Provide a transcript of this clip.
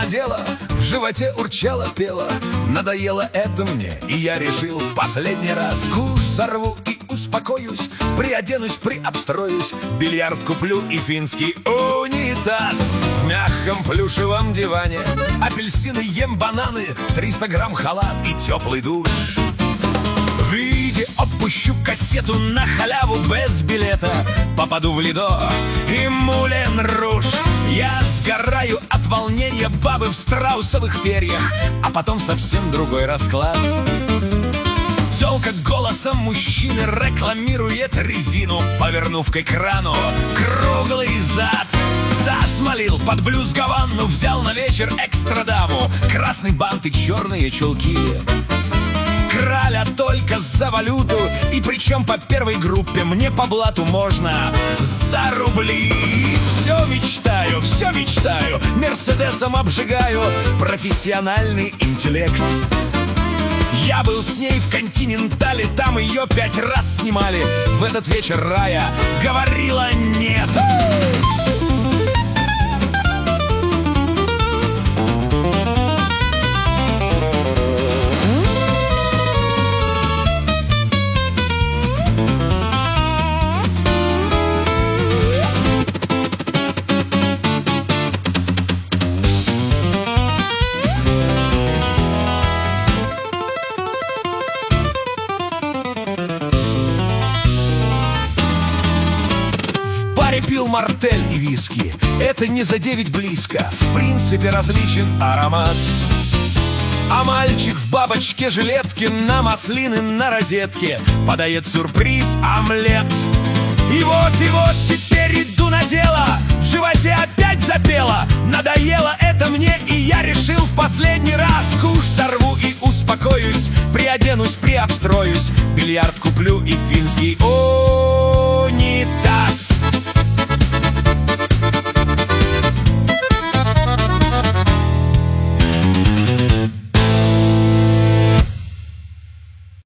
надела, в животе урчала, пела. Надоело это мне, и я решил в последний раз куш сорву и успокоюсь, приоденусь, приобстроюсь, бильярд куплю и финский унитаз. В мягком плюшевом диване апельсины ем, бананы, 300 грамм халат и теплый душ. В виде опущу кассету на халяву без билета, попаду в Лидо и Мулен Руж. Я сгораю от волнения, бабы в страусовых перьях, а потом совсем другой расклад. Тёлка голосом мужчины рекламирует резину, повернув к экрану круглый зад. Засмолил под блюз Гаванну, взял на вечер экстрадаму, красный бант и черные чулки. Краля только за валюту, и причем по первой группе, мне по блату можно за рубли. Все мечтаю, мерседесом обжигаю, профессиональный интеллект. Я был с ней в Континентале, там ее 5 раз снимали. В этот вечер Рая говорила нет. Пил мартель и виски, это не за 9 близко. В принципе различен аромат. А мальчик в бабочке жилетке, на маслины на розетке, подает сюрприз омлет. И вот теперь иду на дело, в животе опять запело. Надоело это мне, и я решил в последний раз куш сорву и успокоюсь, приоденусь, приобстроюсь, бильярд куплю и финский